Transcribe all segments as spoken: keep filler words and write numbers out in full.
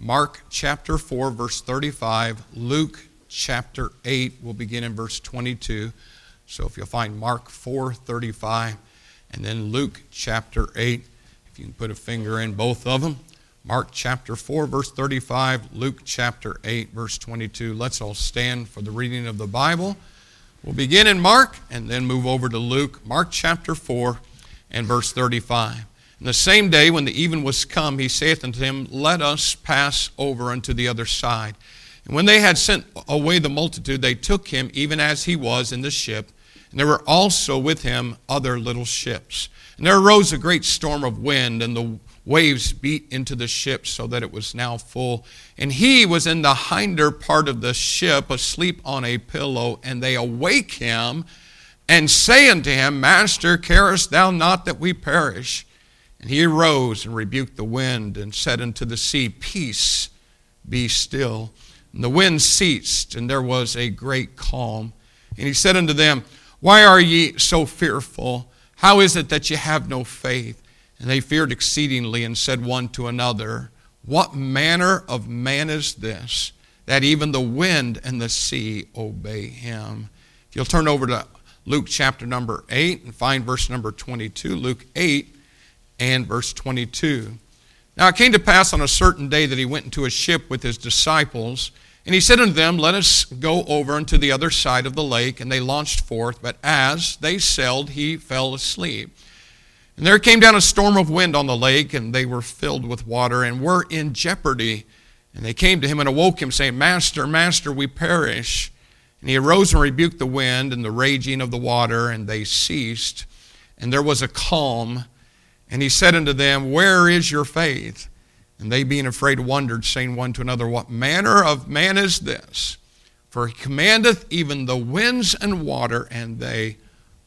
Mark chapter four, verse thirty-five. Luke chapter eight will begin in verse twenty-two. So if you'll find Mark four thirty-five and then Luke chapter eight, if you can put a finger in both of them. Mark chapter four, verse thirty-five, Luke chapter eight, verse twenty-two. Let's all stand for the reading of the Bible. We'll begin in Mark and then move over to Luke. Mark chapter four and verse thirty-five. And the same day when the even was come, he saith unto them, Let us pass over unto the other side. And when they had sent away the multitude, they took him even as he was in the ship. And there were also with him other little ships. And there arose a great storm of wind, and the waves beat into the ship so that it was now full. And he was in the hinder part of the ship, asleep on a pillow. And they awake him, and say unto him, Master, carest thou not that we perish? And he arose and rebuked the wind, and said unto the sea, Peace, be still. And the wind ceased, and there was a great calm. And he said unto them, Why are ye so fearful? How is it that ye have no faith? And they feared exceedingly, and said one to another, What manner of man is this, that even the wind and the sea obey him? If you'll turn over to Luke chapter number eight and find verse number twenty-two, Luke eight and verse twenty-two. Now it came to pass on a certain day that he went into a ship with his disciples, and he said unto them, Let us go over unto the other side of the lake. And they launched forth, but as they sailed, he fell asleep. And there came down a storm of wind on the lake, and they were filled with water, and were in jeopardy. And they came to him and awoke him, saying, Master, Master, we perish. And he arose and rebuked the wind and the raging of the water, and they ceased. And there was a calm. And he said unto them, Where is your faith? And they, being afraid, wondered, saying one to another, What manner of man is this? For he commandeth even the winds and water, and they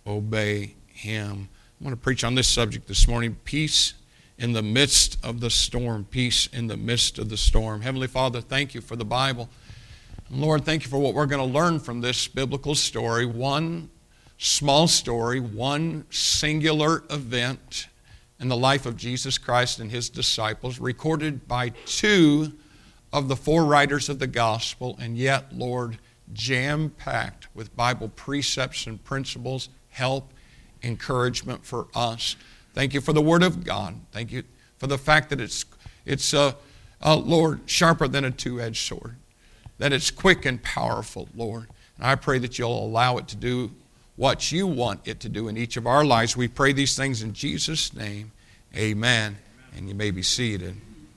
obey him. I want to preach on this subject this morning, peace in the midst of the storm. Peace in the midst of the storm. Heavenly Father, thank you for the Bible. And Lord, thank you for what we're going to learn from this biblical story. One small story, one singular event in the life of Jesus Christ and his disciples, recorded by two of the four writers of the gospel, and yet, Lord, jam-packed with Bible precepts and principles, help, encouragement for us. Thank you for the Word of God. Thank you for the fact that it's, it's uh, uh, Lord, sharper than a two-edged sword, that it's quick and powerful, Lord. And I pray that you'll allow it to do what you want it to do in each of our lives. We pray these things in Jesus' name. Amen. And you may be seated.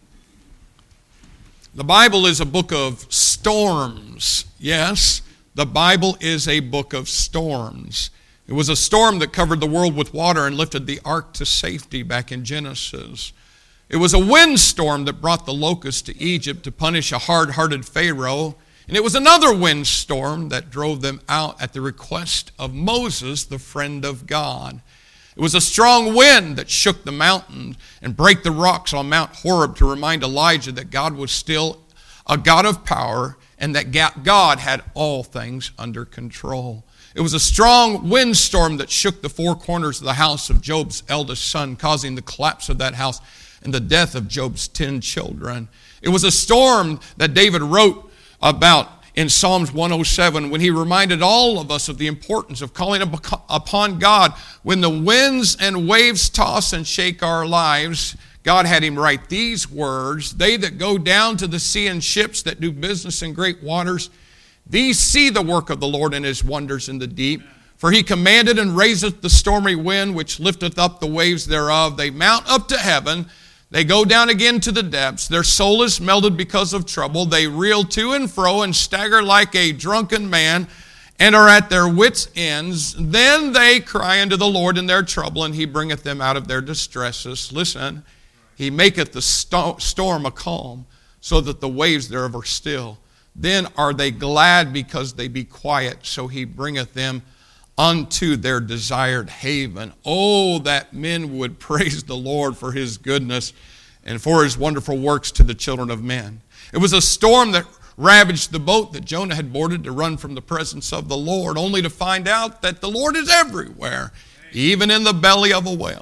The Bible is a book of storms. Yes, the Bible is a book of storms. It was a storm that covered the world with water and lifted the ark to safety back in Genesis. It was a windstorm that brought the locusts to Egypt to punish a hard-hearted Pharaoh. And it was another windstorm that drove them out at the request of Moses, the friend of God. It was a strong wind that shook the mountains and brake the rocks on Mount Horeb to remind Elijah that God was still a God of power and that God had all things under control. It was a strong windstorm that shook the four corners of the house of Job's eldest son, causing the collapse of that house and the death of Job's ten children. It was a storm that David wrote about in Psalms one oh seven when he reminded all of us of the importance of calling upon God. When the winds and waves toss and shake our lives, God had him write these words, They that go down to the sea in ships that do business in great waters, these see the work of the Lord and his wonders in the deep. For he commanded and raiseth the stormy wind, which lifteth up the waves thereof. They mount up to heaven. They go down again to the depths. Their soul is melted because of trouble. They reel to and fro and stagger like a drunken man and are at their wits' ends. Then they cry unto the Lord in their trouble, and he bringeth them out of their distresses. Listen, he maketh the st- storm a calm, so that the waves thereof are still. Then are they glad because they be quiet, so he bringeth them unto their desired haven. Oh, that men would praise the Lord for his goodness and for his wonderful works to the children of men. It was a storm that ravaged the boat that Jonah had boarded to run from the presence of the Lord, only to find out that the Lord is everywhere, even in the belly of a whale.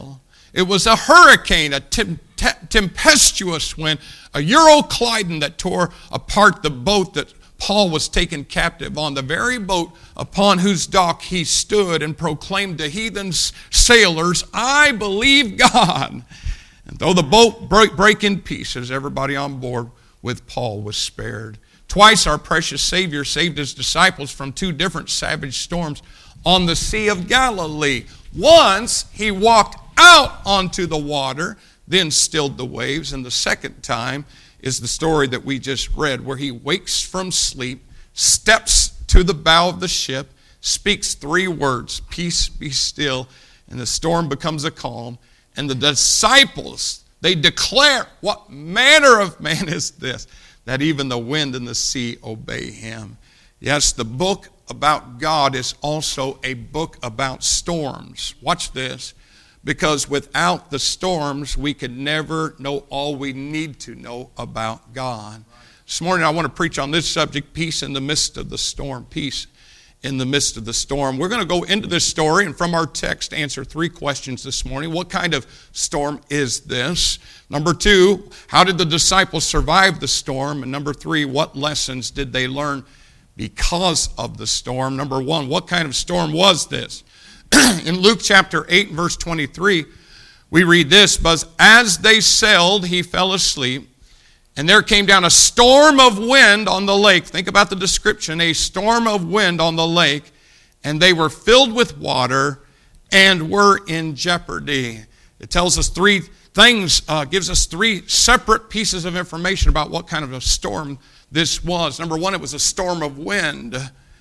It was a hurricane, a tem- te- tempestuous wind, a Euroclydon that tore apart the boat that Paul was taken captive on, the very boat upon whose dock he stood and proclaimed to heathen sailors, I believe God. And though the boat break, break in pieces, everybody on board with Paul was spared. Twice our precious Savior saved his disciples from two different savage storms on the Sea of Galilee. Once he walked out onto the water, then stilled the waves. And the second time is the story that we just read, where he wakes from sleep, steps to the bow of the ship, speaks three words, peace, be still, and the storm becomes a calm. And the disciples, they declare, what manner of man is this, that even the wind and the sea obey him. Yes, the book about God is also a book about storms. Watch this. Because without the storms, we could never know all we need to know about God. This morning I want to preach on this subject, peace in the midst of the storm. Peace in the midst of the storm. We're going to go into this story and from our text answer three questions this morning. What kind of storm is this? Number two, how did the disciples survive the storm? And number three, what lessons did they learn because of the storm? Number one, what kind of storm was this? In Luke chapter eight, verse twenty-three, we read this, but as they sailed, he fell asleep, and there came down a storm of wind on the lake. Think about the description, a storm of wind on the lake, and they were filled with water and were in jeopardy. It tells us three things, uh, gives us three separate pieces of information about what kind of a storm this was. Number one, it was a storm of wind.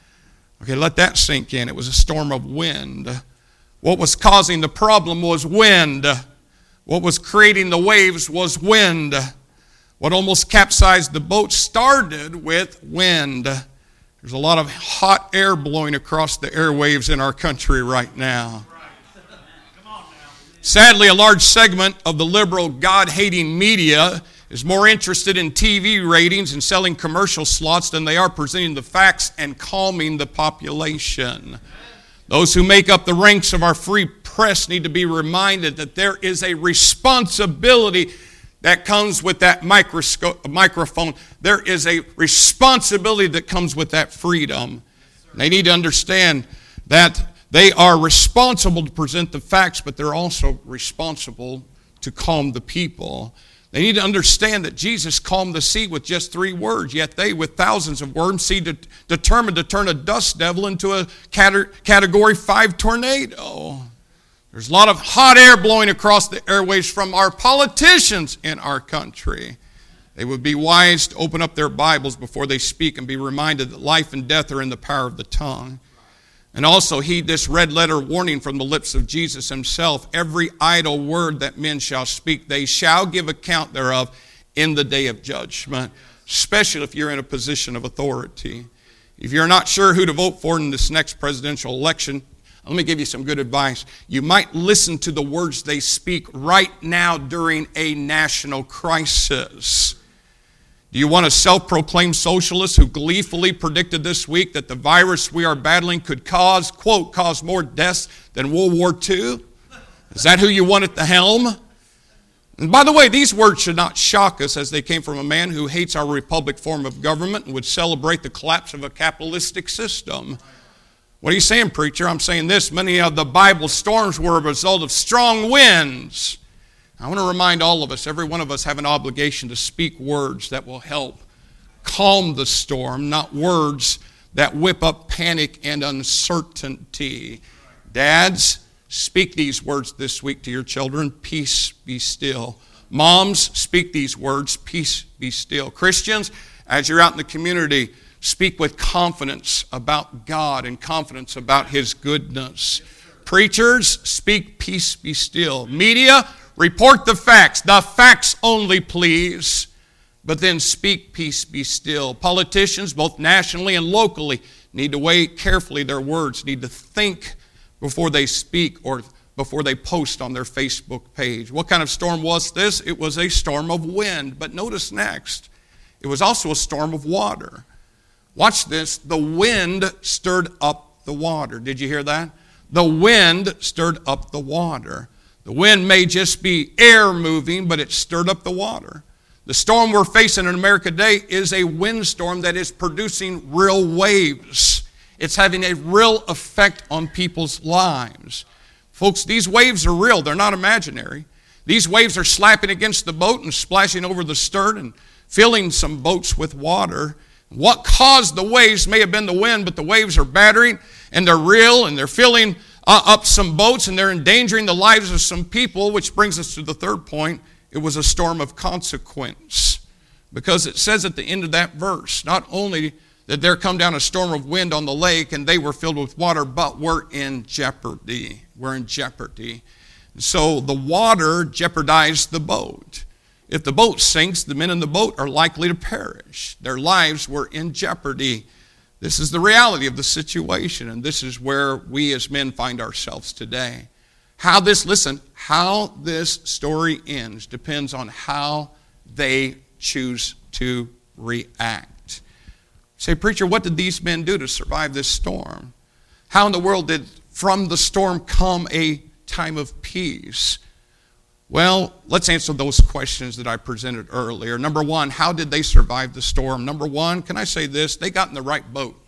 Okay, let that sink in. It was a storm of wind. What was causing the problem was wind. What was creating the waves was wind. What almost capsized the boat started with wind. There's a lot of hot air blowing across the airwaves in our country right now. Sadly, a large segment of the liberal, God-hating media is more interested in T V ratings and selling commercial slots than they are presenting the facts and calming the population. Those who make up the ranks of our free press need to be reminded that there is a responsibility that comes with that microscope, microphone. There is a responsibility that comes with that freedom. They need to understand that they are responsible to present the facts, but they're also responsible to calm the people. They need to understand that Jesus calmed the sea with just three words, yet they, with thousands of words, seemed de- determined to turn a dust devil into a cat- category five tornado. There's a lot of hot air blowing across the airways from our politicians in our country. They would be wise to open up their Bibles before they speak and be reminded that life and death are in the power of the tongue. And also heed this red letter warning from the lips of Jesus himself. Every idle word that men shall speak, they shall give account thereof in the day of judgment, especially if you're in a position of authority. If you're not sure who to vote for in this next presidential election, let me give you some good advice. You might listen to the words they speak right now during a national crisis. Do you want a self-proclaimed socialist who gleefully predicted this week that the virus we are battling could cause, quote, cause more deaths than World War Two? Is that who you want at the helm? And by the way, these words should not shock us, as they came from a man who hates our republic form of government and would celebrate the collapse of a capitalistic system. What are you saying, preacher? I'm saying this. Many of the Bible storms were a result of strong winds. I want to remind all of us, every one of us have an obligation to speak words that will help calm the storm, not words that whip up panic and uncertainty. Dads, speak these words this week to your children. Peace, be still. Moms, speak these words. Peace, be still. Christians, as you're out in the community, speak with confidence about God and confidence about His goodness. Preachers, speak peace, be still. Media, report the facts. The facts only, please. But then speak peace, be still. Politicians, both nationally and locally, need to weigh carefully their words, need to think before they speak or before they post on their Facebook page. What kind of storm was this? It was a storm of wind. But notice next, it was also a storm of water. Watch this. The wind stirred up the water. Did you hear that? The wind stirred up the water. The wind may just be air moving, but it stirred up the water. The storm we're facing in America today is a windstorm that is producing real waves. It's having a real effect on people's lives. Folks, these waves are real. They're not imaginary. These waves are slapping against the boat and splashing over the stern and filling some boats with water. What caused the waves may have been the wind, but the waves are battering, and they're real, and they're filling uh, up some boats, and they're endangering the lives of some people, which brings us to the third point. It was a storm of consequence, because it says at the end of that verse, not only did there come down a storm of wind on the lake and they were filled with water, but we're in jeopardy. We're in jeopardy. So the water jeopardized the boat. If the boat sinks, the men in the boat are likely to perish. Their lives were in jeopardy. This is the reality of the situation, and this is where we as men find ourselves today. How this, listen, how this story ends depends on how they choose to react. Say, preacher, what did these men do to survive this storm? How in the world did from the storm come a time of peace? Well, let's answer those questions that I presented earlier. Number one, how did they survive the storm? Number one, can I say this? They got in the right boat.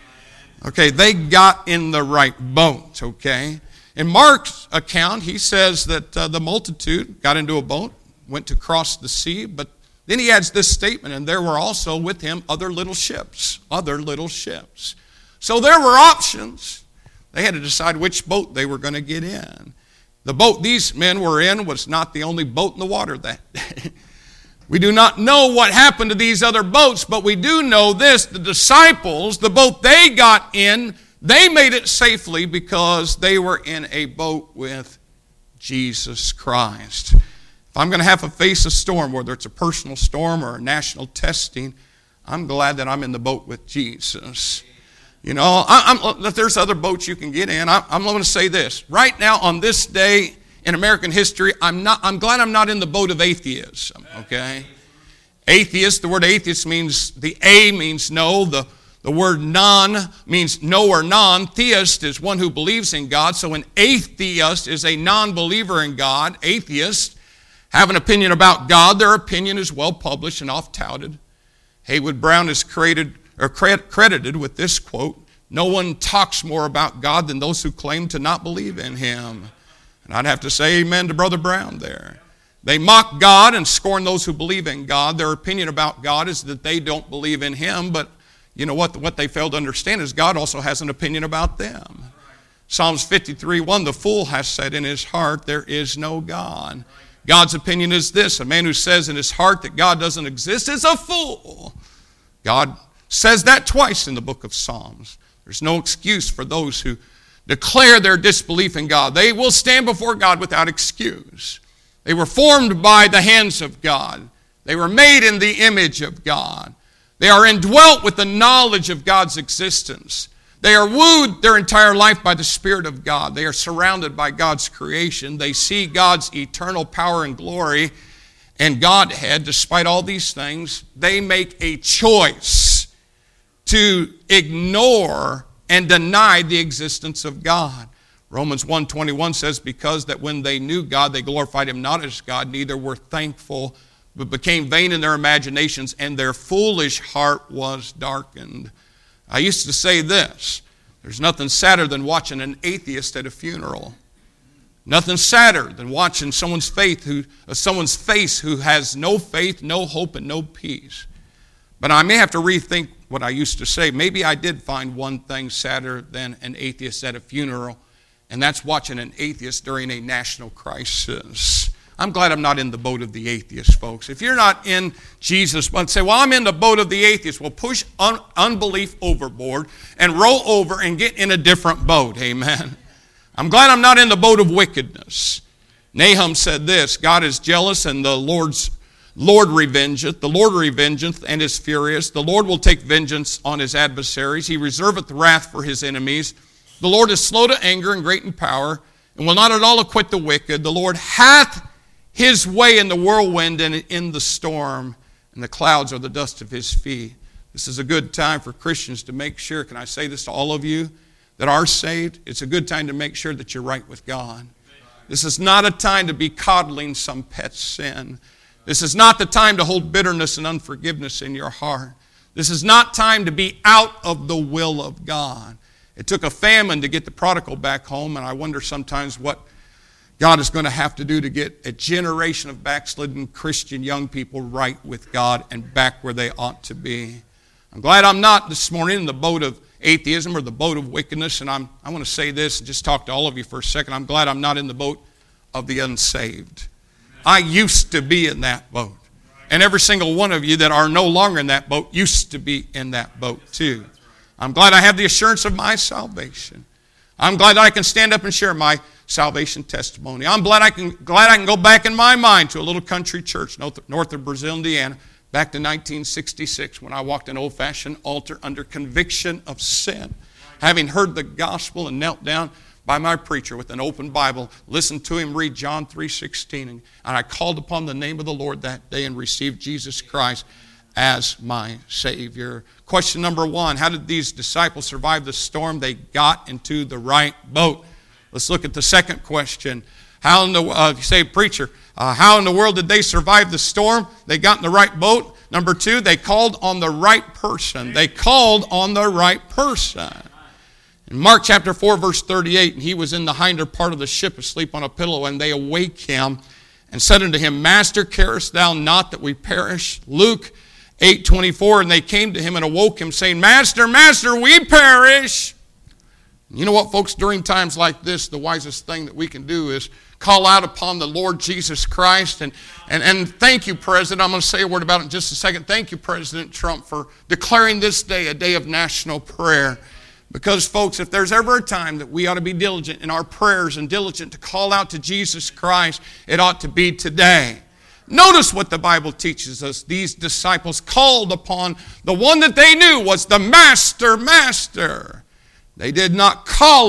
Okay, they got in the right boat, okay? In Mark's account, he says that uh, the multitude got into a boat, went to cross the sea, but then he adds this statement, and there were also with him other little ships, other little ships. So there were options. They had to decide which boat they were going to get in. The boat these men were in was not the only boat in the water that day. We do not know what happened to these other boats, but we do know this. The disciples, the boat they got in, they made it safely because they were in a boat with Jesus Christ. If I'm going to have to face a storm, whether it's a personal storm or a national testing, I'm glad that I'm in the boat with Jesus. You know, I, I'm, if there's other boats you can get in, I, I'm going to say this. Right now, on this day in American history, I'm not. I'm glad I'm not in the boat of atheism, okay? Atheist, the word atheist means, the A means no, the The word non means no or non. Theist is one who believes in God. So an atheist is a non-believer in God. Atheists have an opinion about God. Their opinion is well published and oft-touted. Haywood Brown is created, or credited with this quote, "No one talks more about God than those who claim to not believe in him." And I'd have to say amen to Brother Brown there. They mock God and scorn those who believe in God. Their opinion about God is that they don't believe in him, but you know what? What they fail to understand is God also has an opinion about them. Psalms fifty-three one, "The fool has said in his heart, there is no God." God's opinion is this: a man who says in his heart that God doesn't exist is a fool. God says that twice in the book of Psalms. There's no excuse for those who declare their disbelief in God. They will stand before God without excuse. They were formed by the hands of God. They were made in the image of God. They are indwelt with the knowledge of God's existence. They are wooed their entire life by the Spirit of God. They are surrounded by God's creation. They see God's eternal power and glory and Godhead. Despite all these things, they make a choice to ignore and deny the existence of God. Romans one twenty-one says, "Because that when they knew God, they glorified him not as God, neither were thankful, but became vain in their imaginations, and their foolish heart was darkened." I used to say this: there's nothing sadder than watching an atheist at a funeral. Nothing sadder than watching someone's faith who, uh, someone's face who has no faith, no hope, and no peace. But I may have to rethink what I used to say. Maybe I did find one thing sadder than an atheist at a funeral, and that's watching an atheist during a national crisis. I'm glad I'm not in the boat of the atheist, folks. If you're not in Jesus, but say, well, I'm in the boat of the atheist. Well, push un- unbelief overboard and roll over and get in a different boat. Amen. I'm glad I'm not in the boat of wickedness. Nahum said this: God is jealous, and the Lord's Lord revengeth. The Lord revengeth and is furious. The Lord will take vengeance on his adversaries. He reserveth wrath for his enemies. The Lord is slow to anger and great in power, and will not at all acquit the wicked. The Lord hath his way in the whirlwind and in the storm, and the clouds are the dust of his feet. This is a good time for Christians to make sure, can I say this to all of you that are saved? It's a good time to make sure that you're right with God. This is not a time to be coddling some pet sin. This is not the time to hold bitterness and unforgiveness in your heart. This is not time to be out of the will of God. It took a famine to get the prodigal back home, and I wonder sometimes what God is going to have to do to get a generation of backslidden Christian young people right with God and back where they ought to be. I'm glad I'm not this morning in the boat of atheism or the boat of wickedness, and I'm, I want to say this and just talk to all of you for a second. I'm glad I'm not in the boat of the unsaved. I used to be in that boat. And every single one of you that are no longer in that boat used to be in that boat too. I'm glad I have the assurance of my salvation. I'm glad that I can stand up and share my salvation testimony. I'm glad I can glad I can go back in my mind to a little country church north, north of Brazil, Indiana, back to nineteen sixty-six when I walked an old-fashioned altar under conviction of sin, having heard the gospel and knelt down by my preacher with an open Bible, listened to him read John three sixteen, and I called upon the name of the Lord that day and received Jesus Christ as my Savior. Question number one, how did these disciples survive the storm? They got into the right boat. Let's look at the second question. How in the, uh, you say, preacher, uh, how in the world did they survive the storm? They got in the right boat. Number two, they called on the right person. They called on the right person. In Mark chapter four, verse thirty-eight, and he was in the hinder part of the ship asleep on a pillow, and they awake him and said unto him, Master, carest thou not that we perish? Luke eight twenty-four, and they came to him and awoke him, saying, Master, Master, we perish. You know what, folks, during times like this, the wisest thing that we can do is call out upon the Lord Jesus Christ. And, and, and thank you, President. I'm going to say a word about it in just a second. Thank you, President Trump, for declaring this day a day of national prayer. Because, folks, if there's ever a time that we ought to be diligent in our prayers and diligent to call out to Jesus Christ, it ought to be today. Notice what the Bible teaches us. These disciples called upon the one that they knew was the Master, Master. They did not call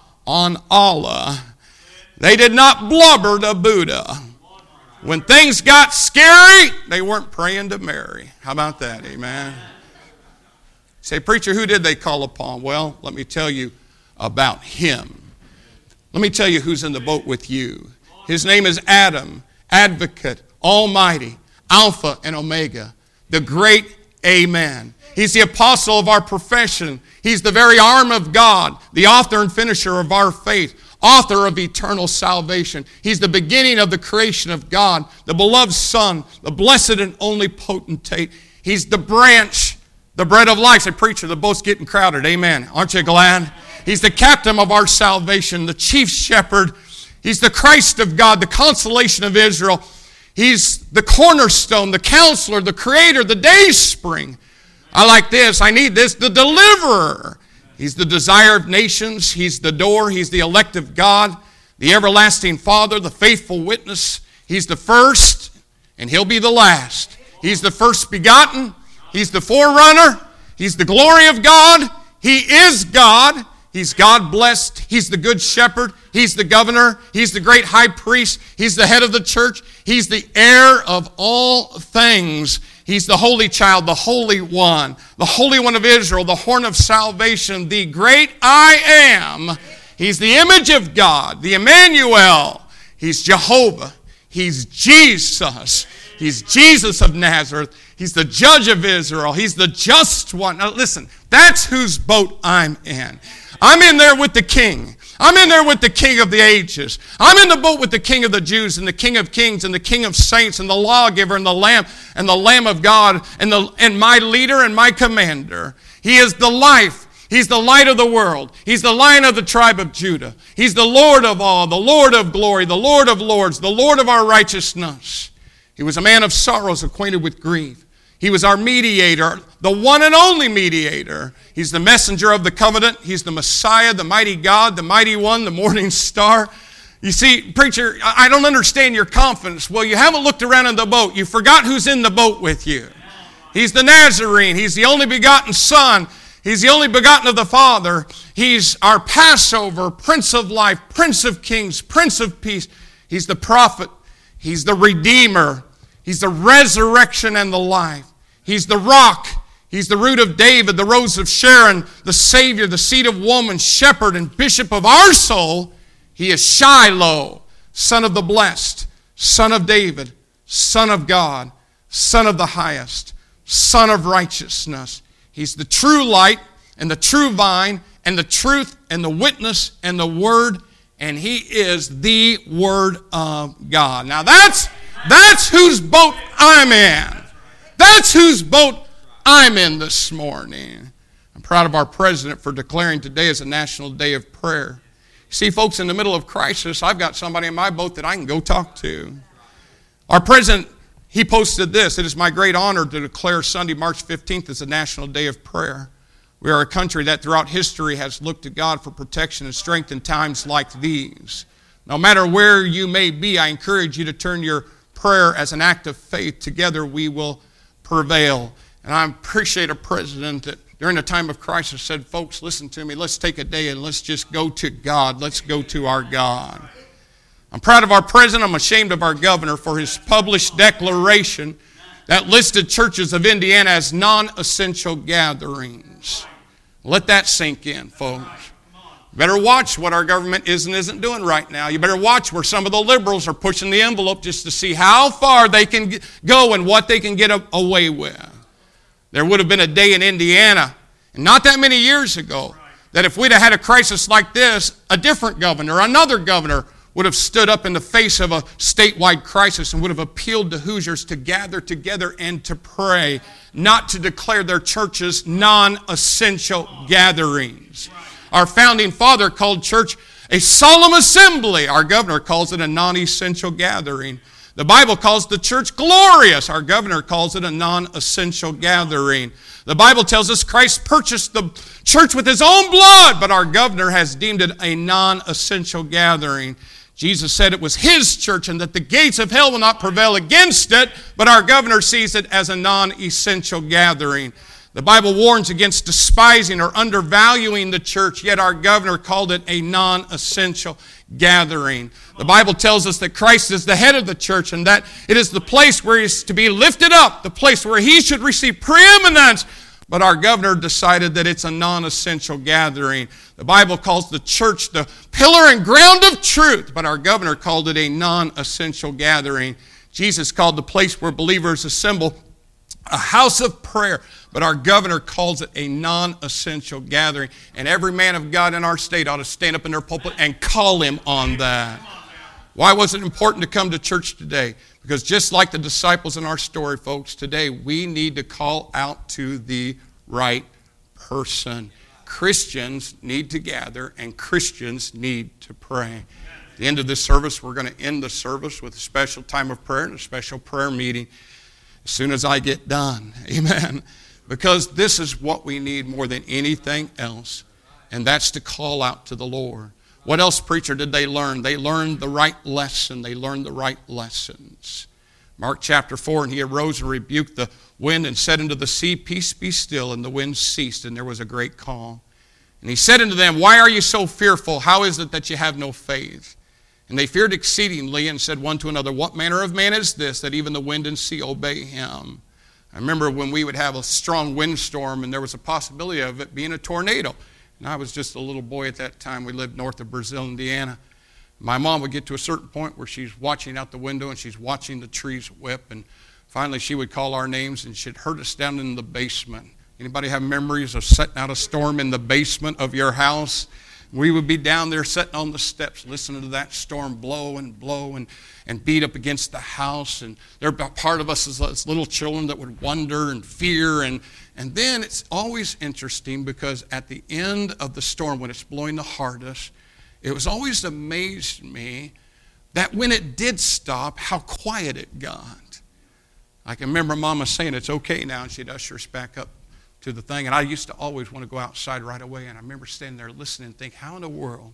on Allah. They did not blubber to Buddha. When things got scary, they weren't praying to Mary. How about that? Amen. Say, preacher, who did they call upon? Well, let me tell you about him. Let me tell you who's in the boat with you. His name is Adam, Advocate, Almighty, Alpha and Omega, the great Amen. He's the apostle of our profession. He's the very arm of God, the author and finisher of our faith, author of eternal salvation. He's the beginning of the creation of God, the beloved Son, the blessed and only potentate. He's the branch, the bread of life. Say, preacher, the boat's getting crowded. Amen. Aren't you glad? He's the captain of our salvation, the chief shepherd. He's the Christ of God, the consolation of Israel. He's the cornerstone, the counselor, the creator, the dayspring. I like this. I need this. The deliverer. He's the desire of nations. He's the door. He's the elect of God, the everlasting Father, the faithful witness. He's the first, and he'll be the last. He's the first begotten. He's the forerunner. He's the glory of God. He is God. He's God blessed. He's the good shepherd. He's the governor. He's the great high priest. He's the head of the church. He's the heir of all things. He's the holy child, the holy one, the Holy One of Israel, the horn of salvation, the great I am. He's the image of God, the Emmanuel. He's Jehovah. He's Jesus. He's Jesus of Nazareth. He's the judge of Israel. He's the just one. Now listen, that's whose boat I'm in. I'm in there with the King. I'm in there with the King of the ages. I'm in the boat with the King of the Jews and the King of kings and the King of saints and the lawgiver and the Lamb and the Lamb of God and, the, and my leader and my commander. He is the life. He's the light of the world. He's the Lion of the tribe of Judah. He's the Lord of all, the Lord of glory, the Lord of lords, the Lord of our righteousness. He was a man of sorrows, acquainted with grief. He was our mediator, the one and only mediator. He's the messenger of the covenant. He's the Messiah, the mighty God, the mighty one, the morning star. You see, preacher, I don't understand your confidence. Well, you haven't looked around in the boat. You forgot who's in the boat with you. He's the Nazarene. He's the only begotten Son. He's the only begotten of the Father. He's our Passover, Prince of life, Prince of kings, Prince of peace. He's the prophet. He's the Redeemer. He's the resurrection and the life. He's the rock. He's the root of David, the rose of Sharon, the Savior, the seed of woman, shepherd and bishop of our soul. He is Shiloh, Son of the Blessed, Son of David, Son of God, Son of the Highest, Son of Righteousness. He's the true light and the true vine and the truth and the witness and the word, and he is the Word of God. Now that's, that's whose boat I'm in. That's whose boat I'm in this morning. I'm proud of our president for declaring today as a national day of prayer. See, folks, in the middle of crisis, I've got somebody in my boat that I can go talk to. Our president, he posted this: "It is my great honor to declare Sunday, March fifteenth as a national day of prayer. We are a country that throughout history has looked to God for protection and strength in times like these. No matter where you may be, I encourage you to turn your prayer as an act of faith. Together we will prevail." And I appreciate a president that during a time of crisis said, "Folks, listen to me. Let's take a day and let's just go to God. Let's go to our God." I'm proud of our president. I'm ashamed of our governor for his published declaration that listed churches of Indiana as non-essential gatherings. Let that sink in, folks. You better watch what our government is and isn't doing right now. You better watch where some of the liberals are pushing the envelope just to see how far they can go and what they can get away with. There would have been a day in Indiana, and not that many years ago, that if we'd have had a crisis like this, a different governor, another governor, would have stood up in the face of a statewide crisis and would have appealed to Hoosiers to gather together and to pray, not to declare their churches non-essential gatherings. Our founding father called church a solemn assembly. Our governor calls it a non-essential gathering. The Bible calls the church glorious. Our governor calls it a non-essential gathering. The Bible tells us Christ purchased the church with his own blood, but our governor has deemed it a non-essential gathering. Jesus said it was his church and that the gates of hell will not prevail against it, but our governor sees it as a non-essential gathering. The Bible warns against despising or undervaluing the church, yet our governor called it a non-essential gathering. The Bible tells us that Christ is the head of the church and that it is the place where he is to be lifted up, the place where he should receive preeminence. But our governor decided that it's a non-essential gathering. The Bible calls the church the pillar and ground of truth, but our governor called it a non-essential gathering. Jesus called the place where believers assemble a house of prayer, but our governor calls it a non-essential gathering. And every man of God in our state ought to stand up in their pulpit and call him on that. Why was it important to come to church today? Because just like the disciples in our story, folks, today we need to call out to the right person. Christians need to gather and Christians need to pray. At the end of this service, we're going to end the service with a special time of prayer and a special prayer meeting as soon as I get done. Amen. Because this is what we need more than anything else, and that's to call out to the Lord. What else, preacher, did they learn? They learned the right lesson. They learned the right lessons. Mark chapter four, "And he arose and rebuked the wind and said unto the sea, Peace, be still. And the wind ceased, and there was a great calm. And he said unto them, Why are you so fearful? How is it that you have no faith? And they feared exceedingly and said one to another, What manner of man is this, that even the wind and sea obey him? I remember when we would have a strong windstorm, and there was a possibility of it being a tornado. And I was just a little boy at that time. We lived north of Brazil, Indiana. My mom would get to a certain point where she's watching out the window and she's watching the trees whip. And finally she would call our names and she'd herd us down in the basement. Anybody have memories of setting out a storm in the basement of your house? We would be down there sitting on the steps listening to that storm blow and blow and, and beat up against the house. And there part of us as little children that would wonder and fear. And, and then it's always interesting because at the end of the storm, when it's blowing the hardest, it was always amazed me that when it did stop, how quiet it got. I can remember Mama saying, It's okay now, and she'd usher us back up to the thing. And I used to always want to go outside right away. And I remember standing there listening and think, how in the world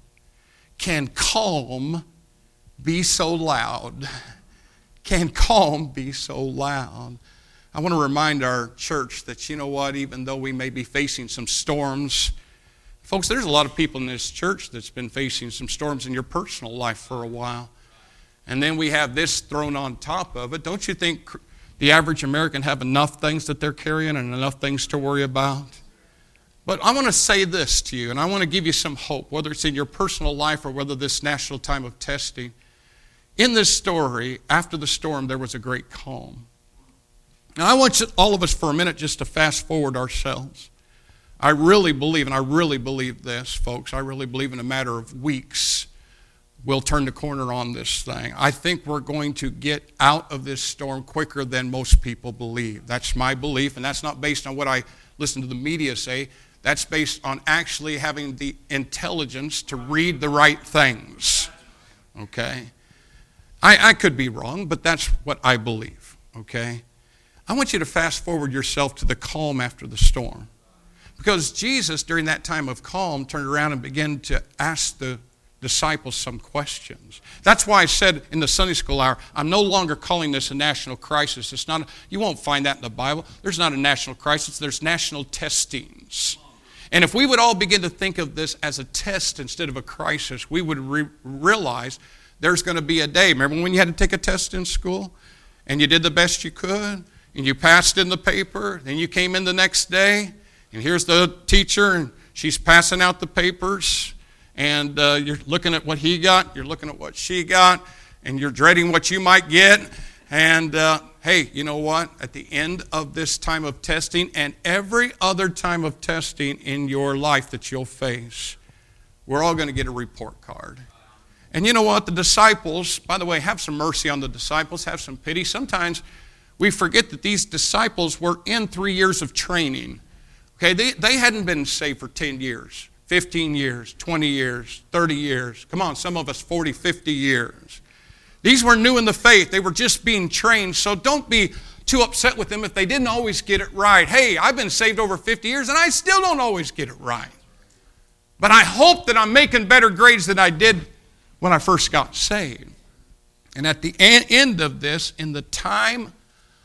can calm be so loud? Can calm be so loud? I want to remind our church that, you know what, even though we may be facing some storms, folks, there's a lot of people in this church that's been facing some storms in your personal life for a while. And then we have this thrown on top of it. Don't you think the average American have enough things that they're carrying and enough things to worry about? But I want to say this to you, and I want to give you some hope, whether it's in your personal life or whether this national time of testing. in this story, after the storm, there was a great calm. Now, I want you, all of us for a minute just to fast forward ourselves. I really believe, and I really believe this, folks, I really believe in a matter of weeks, we'll turn the corner on this thing. I think we're going to get out of this storm quicker than most people believe. That's my belief, and that's not based on what I listen to the media say. That's based on actually having the intelligence to read the right things. Okay? I, I could be wrong, but that's what I believe. Okay? I want you to fast forward yourself to the calm after the storm. Because Jesus, during that time of calm, turned around and began to ask the disciples some questions. That's why I said in the Sunday school hour, I'm no longer calling this a national crisis. It's not. You won't find that in the Bible. There's not a national crisis. There's national testings. And if we would all begin to think of this as a test instead of a crisis, we would re- realize there's going to be a day. Remember when you had to take a test in school and you did the best you could and you passed in the paper, then you came in the next day and here's the teacher and she's passing out the papers. And uh, you're looking at what he got, you're looking at what she got, and you're dreading what you might get. And uh, hey, you know what? At the end of this time of testing and every other time of testing in your life that you'll face, we're all going to get a report card. And you know what? The disciples, by the way, have some mercy on the disciples, have some pity. Sometimes we forget that these disciples were in three years of training. Okay, they, they hadn't been saved for ten years. fifteen years, twenty years, thirty years. Come on, some of us forty, fifty years. These were new in the faith. They were just being trained. So don't be too upset with them if they didn't always get it right. Hey, I've been saved over fifty years and I still don't always get it right. But I hope that I'm making better grades than I did when I first got saved. And at the end of this, in the time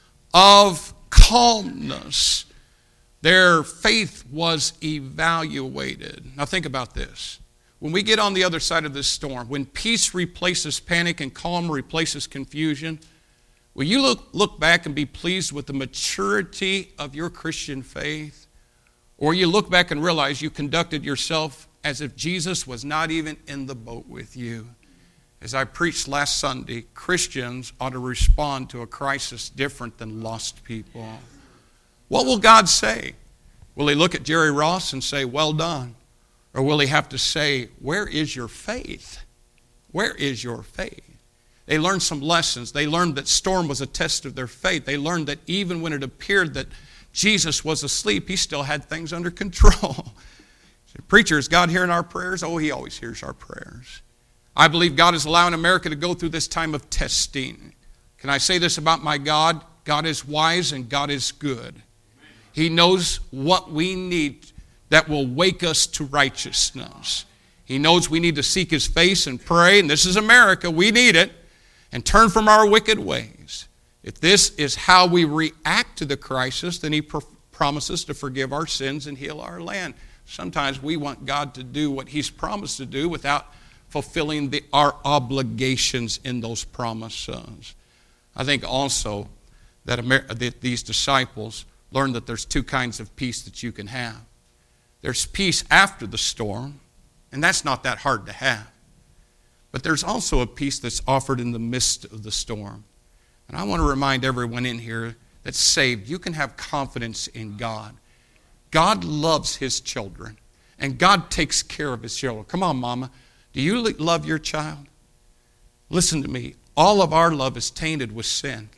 of calmness, their faith was evaluated. Now think about this. When we get on the other side of this storm, when peace replaces panic and calm replaces confusion, will you look, look back and be pleased with the maturity of your Christian faith? Or you look back and realize you conducted yourself as if Jesus was not even in the boat with you? As I preached last Sunday, Christians ought to respond to a crisis different than lost people. What will God say? Will he look at Jerry Ross and say, well done? Or will he have to say, where is your faith? Where is your faith? They learned some lessons. They learned that storm was a test of their faith. They learned that even when it appeared that Jesus was asleep, he still had things under control. Preacher, is God hearing our prayers? Oh, he always hears our prayers. I believe God is allowing America to go through this time of testing. Can I say this about my God? God is wise and God is good. He knows what we need that will wake us to righteousness. He knows we need to seek his face and pray, and this is America, we need it, and turn from our wicked ways. If this is how we react to the crisis, then he pr- promises to forgive our sins and heal our land. Sometimes we want God to do what he's promised to do without fulfilling the, our obligations in those promises. I think also that, Amer- that these disciples learned that there's two kinds of peace that you can have. There's peace after the storm, and that's not that hard to have. But there's also a peace that's offered in the midst of the storm. And I want to remind everyone in here that's saved, you can have confidence in God. God loves his children, and God takes care of his children. Come on, mama. Do you love your child? Listen to me. All of our love is tainted with sin.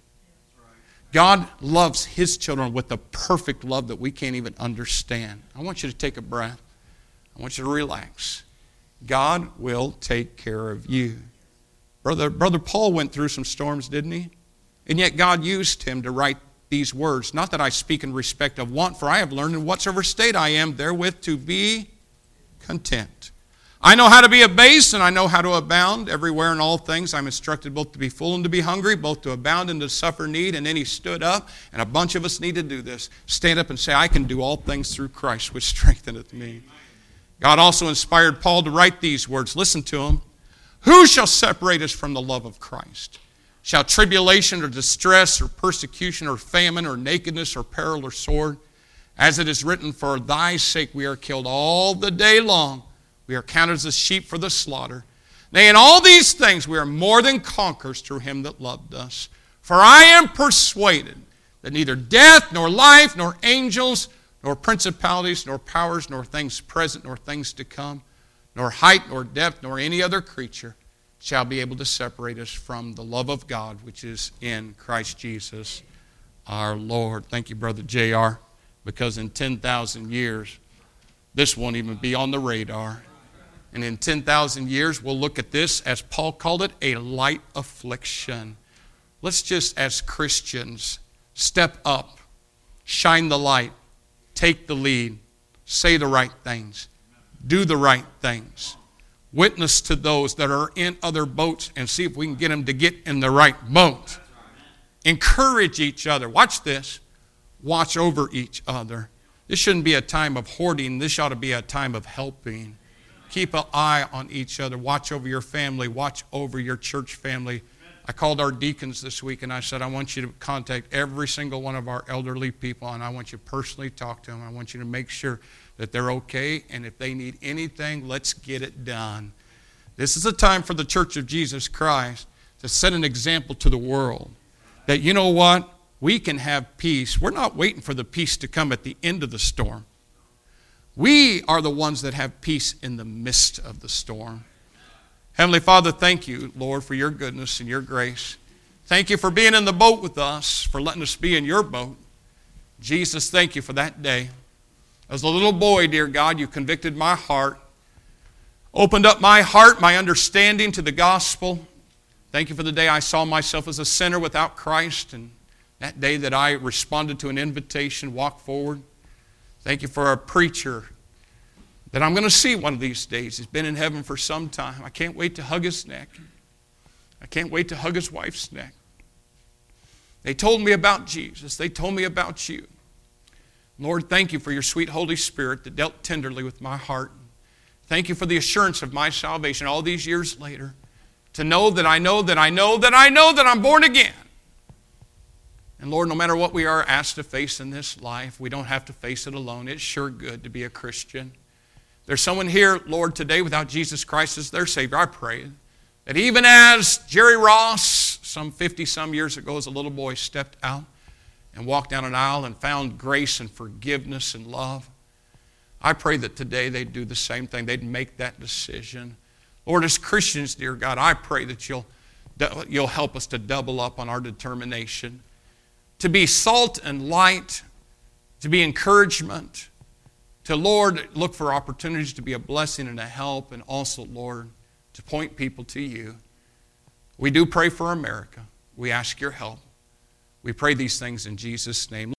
God loves his children with a perfect love that we can't even understand. I want you to take a breath. I want you to relax. God will take care of you. Brother, Brother Paul went through some storms, didn't he? And yet God used him to write these words. Not that I speak in respect of want, for I have learned in whatsoever state I am therewith to be content. I know how to be abased, and I know how to abound. Everywhere in all things I'm instructed both to be full and to be hungry, both to abound and to suffer need. And then he stood up, and a bunch of us need to do this. Stand up and say, I can do all things through Christ, which strengtheneth me. God also inspired Paul to write these words. Listen to them. Who shall separate us from the love of Christ? Shall tribulation or distress or persecution or famine or nakedness or peril or sword? As it is written, for thy sake we are killed all the day long. We are counted as sheep for the slaughter. Nay, in all these things we are more than conquerors through him that loved us. For I am persuaded that neither death, nor life, nor angels, nor principalities, nor powers, nor things present, nor things to come, nor height, nor depth, nor any other creature shall be able to separate us from the love of God which is in Christ Jesus our Lord. Thank you, Brother J R, because in ten thousand years, this won't even be on the radar. And in ten thousand years, we'll look at this, as Paul called it, a light affliction. Let's just, as Christians, step up, shine the light, take the lead, say the right things, do the right things, witness to those that are in other boats and see if we can get them to get in the right boat. Encourage each other. Watch this. Watch over each other. This shouldn't be a time of hoarding. This ought to be a time of helping. Keep an eye on each other. Watch over your family. Watch over your church family. I called our deacons this week and I said, I want you to contact every single one of our elderly people and I want you to personally talk to them. I want you to make sure that they're okay, and if they need anything, let's get it done. This is a time for the Church of Jesus Christ to set an example to the world that, you know what, we can have peace. We're not waiting for the peace to come at the end of the storm. We are the ones that have peace in the midst of the storm. Heavenly Father, thank you, Lord, for your goodness and your grace. Thank you for being in the boat with us, for letting us be in your boat. Jesus, thank you for that day. As a little boy, dear God, you convicted my heart, opened up my heart, my understanding to the gospel. Thank you for the day I saw myself as a sinner without Christ, and that day that I responded to an invitation, walked forward. Thank you for a preacher that I'm going to see one of these days. He's been in heaven for some time. I can't wait to hug his neck. I can't wait to hug his wife's neck. They told me about Jesus. They told me about you. Lord, thank you for your sweet Holy Spirit that dealt tenderly with my heart. Thank you for the assurance of my salvation all these years later. To know that I know that I know that I know that I'm born again. And Lord, no matter what we are asked to face in this life, we don't have to face it alone. It's sure good to be a Christian. There's someone here, Lord, today without Jesus Christ as their Savior. I pray that even as Jerry Ross, some fifty-some years ago as a little boy, stepped out and walked down an aisle and found grace and forgiveness and love, I pray that today they'd do the same thing. They'd make that decision. Lord, as Christians, dear God, I pray that you'll, you'll help us to double up on our determination, to be salt and light, to be encouragement, to, Lord, look for opportunities to be a blessing and a help, and also, Lord, to point people to you. We do pray for America. We ask your help. We pray these things in Jesus' name.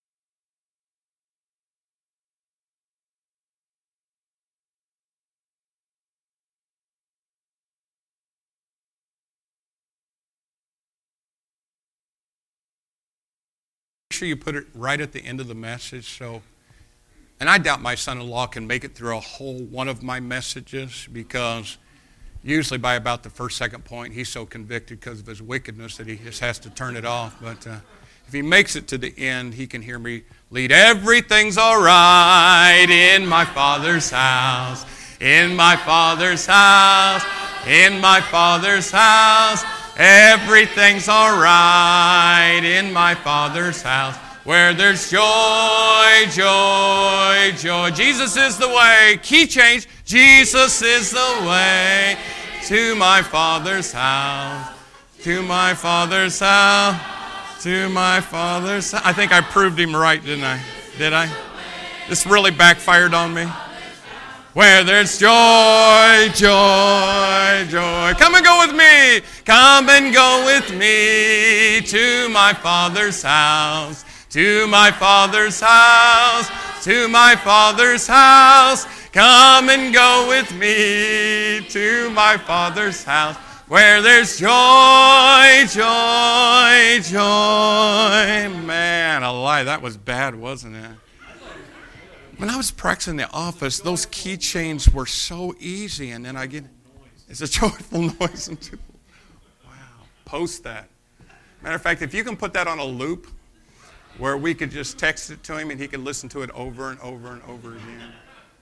Make sure you put it right at the end of the message. So, and I doubt my son-in-law can make it through a whole one of my messages, because usually by about the first, second point, he's so convicted because of his wickedness that he just has to turn it off. But uh, if he makes it to the end, he can hear me lead. Everything's all right in my Father's house, in my Father's house, in my Father's house. Everything's all right in my Father's house, where there's joy, joy, joy. Jesus is the way. Key change. Jesus is the way to my Father's house, to my Father's house, to my Father's house. I think I proved him right, didn't I? Did I? This really backfired on me. Where there's joy, joy, joy. Come and go with me. Come and go with me to my Father's house, to my Father's house, to my Father's house. Come and go with me to my Father's house, where there's joy, joy, joy. Man, a lie. That was bad, wasn't it? When I was practicing in the office, those keychains were so easy, and then I get, it's a joyful noise. Wow, post that. Matter of fact, if you can put that on a loop where we could just text it to him and he could listen to it over and over and over again.